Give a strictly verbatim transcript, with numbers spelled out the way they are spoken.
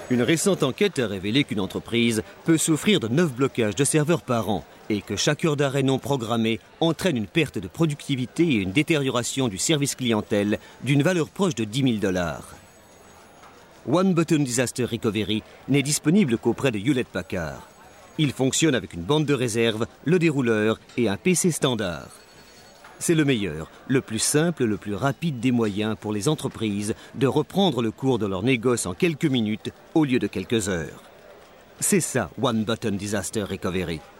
Une récente enquête a révélé qu'une entreprise peut souffrir de neuf blocages de serveurs par an et que chaque heure d'arrêt non programmée entraîne une perte de productivité et une détérioration du service clientèle d'une valeur proche de dix mille dollars. One Button Disaster Recovery n'est disponible qu'auprès de Hewlett-Packard. Il fonctionne avec une bande de réserve, le dérouleur et un P C standard. C'est le meilleur, le plus simple, le plus rapide des moyens pour les entreprises de reprendre le cours de leur négoce en quelques minutes au lieu de quelques heures. C'est ça, One Button Disaster Recovery.